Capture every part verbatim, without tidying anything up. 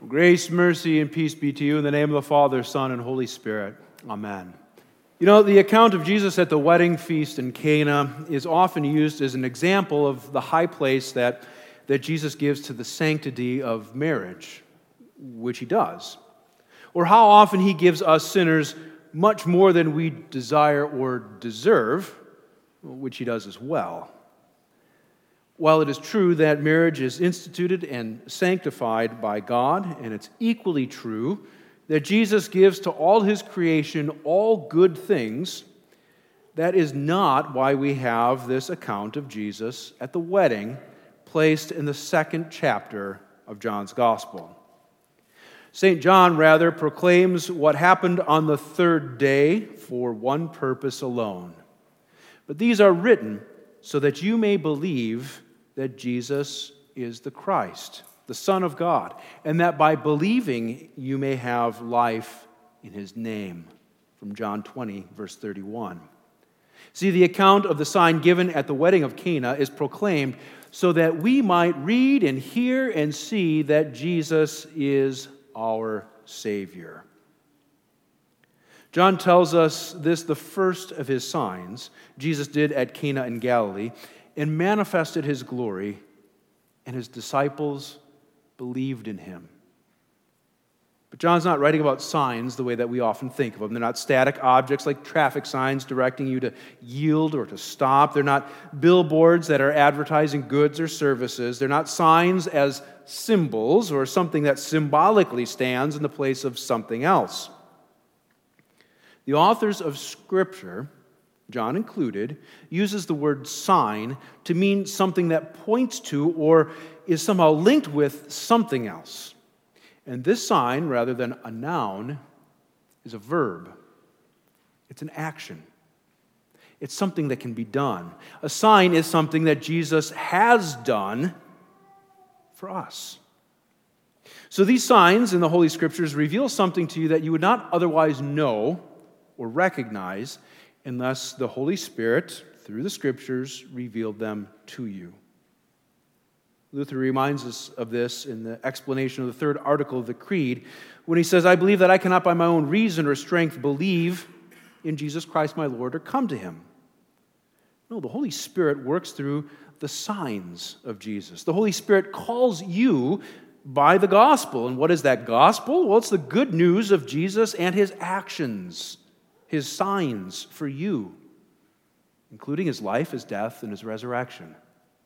Grace, mercy, and peace be to you in the name of the Father, Son, and Holy Spirit. Amen. You know, the account of Jesus at the wedding feast in Cana is often used as an example of the high place that, that Jesus gives to the sanctity of marriage, which he does. Or how often he gives us sinners much more than we desire or deserve, which he does as well. While it is true that marriage is instituted and sanctified by God, and it's equally true that Jesus gives to all his creation all good things, that is not why we have this account of Jesus at the wedding placed in the second chapter of John's Gospel. Saint John, rather, proclaims what happened on the third day for one purpose alone. But these are written so that you may believe that Jesus is the Christ, the Son of God, and that by believing you may have life in his name. From John twenty, verse thirty-one. See, the account of the sign given at the wedding of Cana is proclaimed so that we might read and hear and see that Jesus is our Savior. John tells us this, the first of his signs Jesus did at Cana in Galilee, and manifested his glory, and his disciples believed in him. But John's not writing about signs the way that we often think of them. They're not static objects like traffic signs directing you to yield or to stop. They're not billboards that are advertising goods or services. They're not signs as symbols or something that symbolically stands in the place of something else. The authors of Scripture, John included, uses the word sign to mean something that points to or is somehow linked with something else. And this sign, rather than a noun, is a verb. It's an action. It's something that can be done. A sign is something that Jesus has done for us. So these signs in the Holy Scriptures reveal something to you that you would not otherwise know or recognize unless the Holy Spirit, through the Scriptures, revealed them to you. Luther reminds us of this in the explanation of the third article of the Creed when he says, I believe that I cannot by my own reason or strength believe in Jesus Christ my Lord or come to him. No, the Holy Spirit works through the signs of Jesus. The Holy Spirit calls you by the gospel. And what is that gospel? Well, it's the good news of Jesus and his actions, his signs for you, including his life, his death, and his resurrection.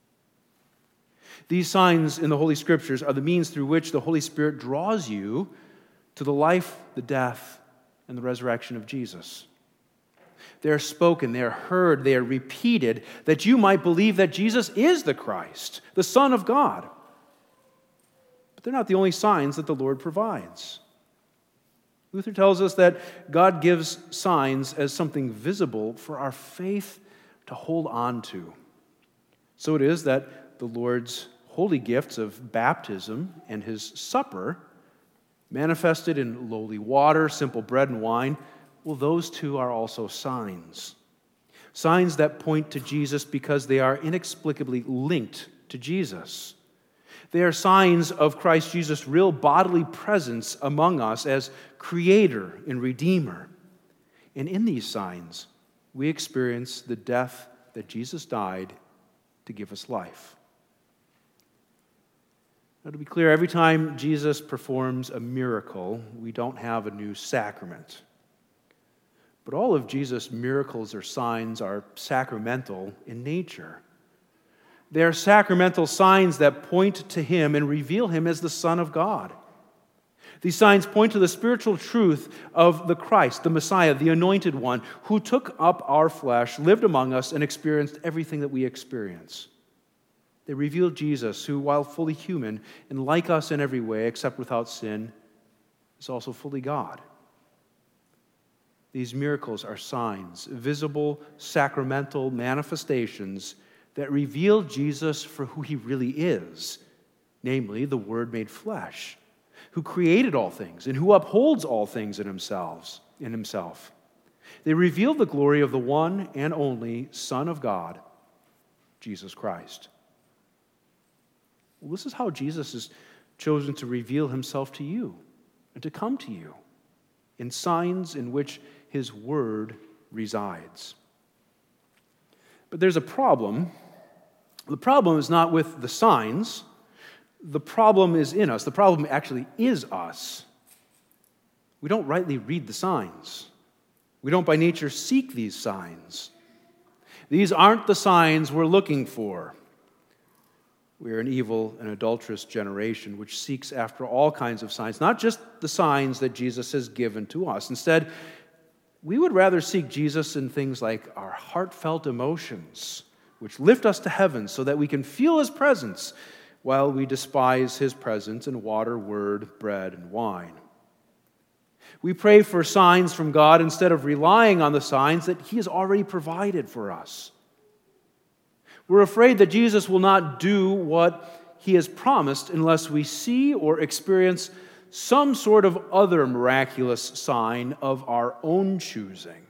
These signs in the Holy Scriptures are the means through which the Holy Spirit draws you to the life, the death, and the resurrection of Jesus. They are spoken, they are heard, they are repeated, that you might believe that Jesus is the Christ, the Son of God. But they're not the only signs that the Lord provides. Luther tells us that God gives signs as something visible for our faith to hold on to. So it is that the Lord's holy gifts of baptism and his supper, manifested in lowly water, simple bread and wine, well, those two are also signs. Signs that point to Jesus because they are inexplicably linked to Jesus. They are signs of Christ Jesus' real bodily presence among us as Creator and Redeemer. And in these signs, we experience the death that Jesus died to give us life. Now, to be clear, every time Jesus performs a miracle, we don't have a new sacrament. But all of Jesus' miracles or signs are sacramental in nature. They are sacramental signs that point to him and reveal him as the Son of God. These signs point to the spiritual truth of the Christ, the Messiah, the Anointed One, who took up our flesh, lived among us, and experienced everything that we experience. They reveal Jesus, who, while fully human and like us in every way, except without sin, is also fully God. These miracles are signs, visible, sacramental manifestations that reveal Jesus for who he really is, namely the Word made flesh, who created all things and who upholds all things in himself. In himself. They reveal the glory of the one and only Son of God, Jesus Christ. Well, this is how Jesus is chosen to reveal himself to you and to come to you in signs in which his word resides. But there's a problem. The problem is not with the signs. The problem is in us. The problem actually is us. We don't rightly read the signs. We don't by nature seek these signs. These aren't the signs we're looking for. We are an evil and adulterous generation which seeks after all kinds of signs, not just the signs that Jesus has given to us. Instead, we would rather seek Jesus in things like our heartfelt emotions, which lift us to heaven so that we can feel his presence while we despise his presence in water, word, bread, and wine. We pray for signs from God instead of relying on the signs that he has already provided for us. We're afraid that Jesus will not do what he has promised unless we see or experience some sort of other miraculous sign of our own choosing.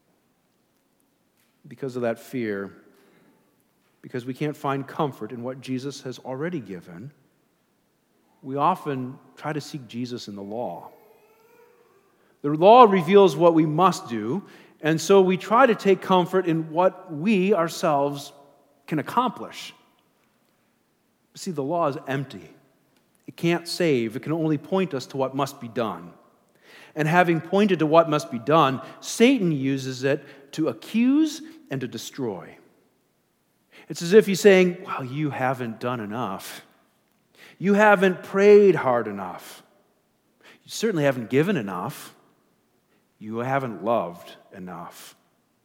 Because of that fear, because we can't find comfort in what Jesus has already given, we often try to seek Jesus in the law. The law reveals what we must do, and so we try to take comfort in what we ourselves can accomplish. See, the law is empty. It can't save. It can only point us to what must be done. And having pointed to what must be done, Satan uses it to accuse and to destroy. It's as if he's saying, well, you haven't done enough. You haven't prayed hard enough. You certainly haven't given enough. You haven't loved enough.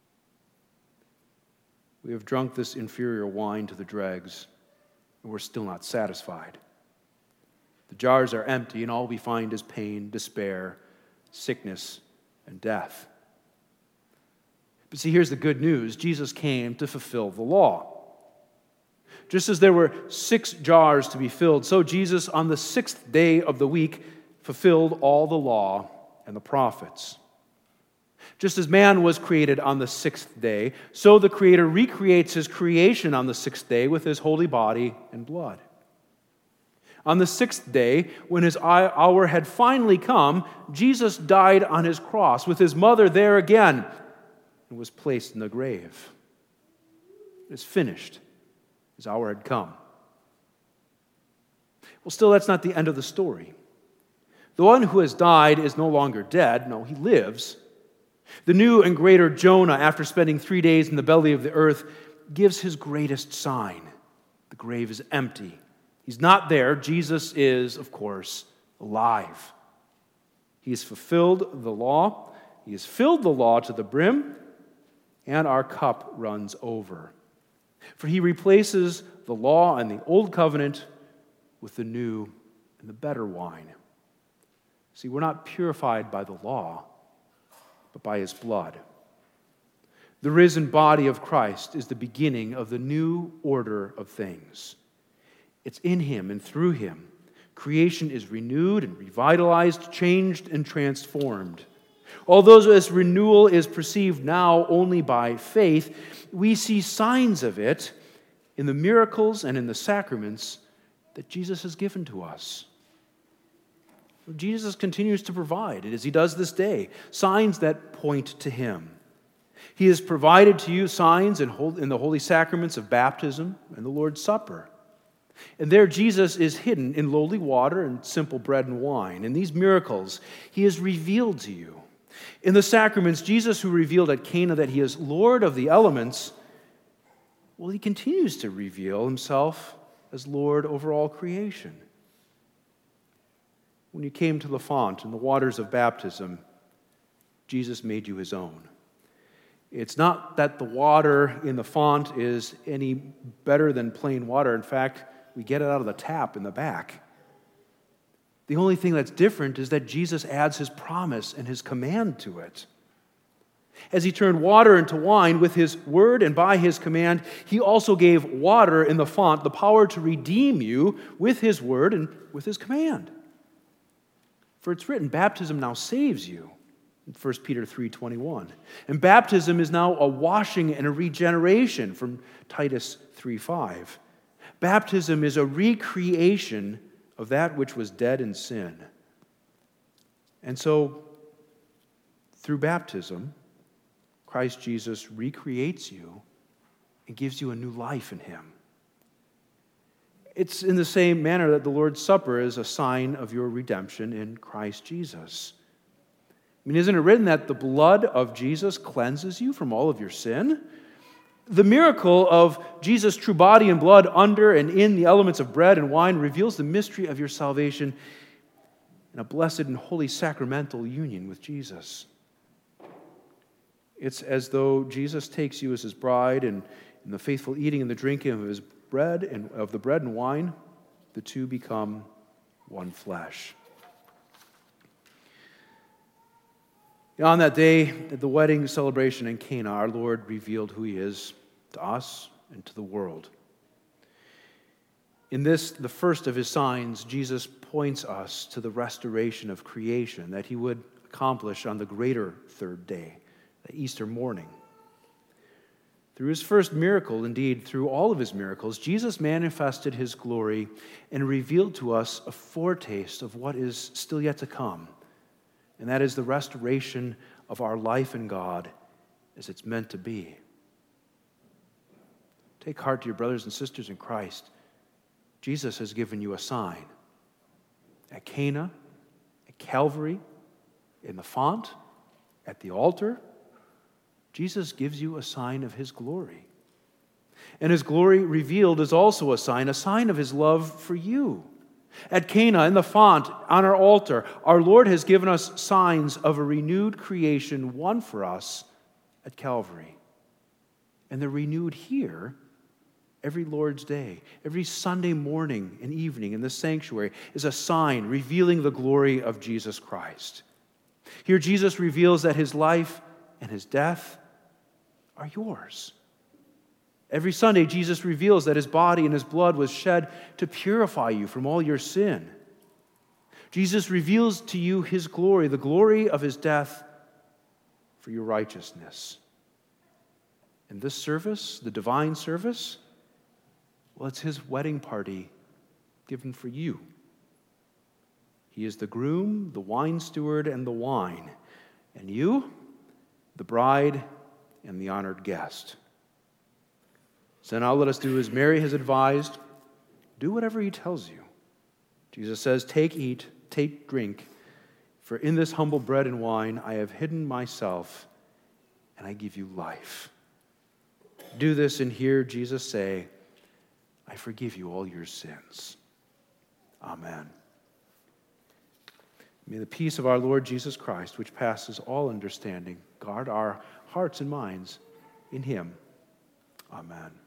We have drunk this inferior wine to the dregs, and we're still not satisfied. The jars are empty, and all we find is pain, despair, sickness, and death. But see, here's the good news. Jesus came to fulfill the law. Just as there were six jars to be filled, so Jesus, on the sixth day of the week, fulfilled all the law and the prophets. Just as man was created on the sixth day, so the Creator recreates his creation on the sixth day with his holy body and blood. On the sixth day, when his hour had finally come, Jesus died on his cross with his mother there again and was placed in the grave. It is finished. His hour had come. Well, still, that's not the end of the story. The one who has died is no longer dead. No, he lives. The new and greater Jonah, after spending three days in the belly of the earth, gives his greatest sign. The grave is empty. He's not there. Jesus is, of course, alive. He has fulfilled the law. He has filled the law to the brim, and our cup runs over. For he replaces the law and the old covenant with the new and the better wine. See, we're not purified by the law, but by his blood. The risen body of Christ is the beginning of the new order of things. It's in him and through him. Creation is renewed and revitalized, changed and transformed. Although this renewal is perceived now only by faith, we see signs of it in the miracles and in the sacraments that Jesus has given to us. Jesus continues to provide, as he does this day, signs that point to him. He has provided to you signs in the holy sacraments of baptism and the Lord's Supper. And there Jesus is hidden in lowly water and simple bread and wine. In these miracles, he is revealed to you. In the sacraments, Jesus, who revealed at Cana that he is Lord of the elements, well, he continues to reveal himself as Lord over all creation. When you came to the font in the waters of baptism, Jesus made you his own. It's not that the water in the font is any better than plain water. In fact, we get it out of the tap in the back. The only thing that's different is that Jesus adds his promise and his command to it. As he turned water into wine with his word and by his command, he also gave water in the font the power to redeem you with his word and with his command. For it's written, baptism now saves you, in First Peter three twenty-one. And baptism is now a washing and a regeneration, from Titus three five. Baptism is a recreation of that which was dead in sin. And so, through baptism, Christ Jesus recreates you and gives you a new life in him. It's in the same manner that the Lord's Supper is a sign of your redemption in Christ Jesus. I mean, isn't it written that the blood of Jesus cleanses you from all of your sin? The miracle of Jesus' true body and blood under and in the elements of bread and wine reveals the mystery of your salvation in a blessed and holy sacramental union with Jesus. It's as though Jesus takes you as his bride, and in the faithful eating and the drinking of his bread and of the bread and wine, the two become one flesh. On that day, at the wedding celebration in Cana, our Lord revealed who he is to us and to the world. In this, the first of his signs, Jesus points us to the restoration of creation that he would accomplish on the greater third day, the Easter morning. Through his first miracle, indeed, through all of his miracles, Jesus manifested his glory and revealed to us a foretaste of what is still yet to come. And that is the restoration of our life in God as it's meant to be. Take heart, dear brothers and sisters in Christ. Jesus has given you a sign. At Cana, at Calvary, in the font, at the altar, Jesus gives you a sign of his glory. And his glory revealed is also a sign, a sign of his love for you. At Cana, in the font, on our altar, our Lord has given us signs of a renewed creation won for us at Calvary. And they're renewed here every Lord's Day. Every Sunday morning and evening in the sanctuary is a sign revealing the glory of Jesus Christ. Here Jesus reveals that his life and his death are yours. Every Sunday, Jesus reveals that his body and his blood was shed to purify you from all your sin. Jesus reveals to you his glory, the glory of his death for your righteousness. And this service, the divine service, well, it's his wedding party given for you. He is the groom, the wine steward, and the wine. And you, the bride and the honored guest. So now let us do as Mary has advised. Do whatever he tells you. Jesus says, take, eat, take, drink. For in this humble bread and wine I have hidden myself, and I give you life. Do this and hear Jesus say, I forgive you all your sins. Amen. May the peace of our Lord Jesus Christ, which passes all understanding, guard our hearts and minds in him. Amen.